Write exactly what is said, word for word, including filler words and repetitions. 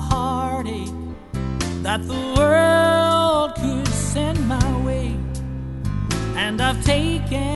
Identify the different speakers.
Speaker 1: heartache that the world could send my way, and I've taken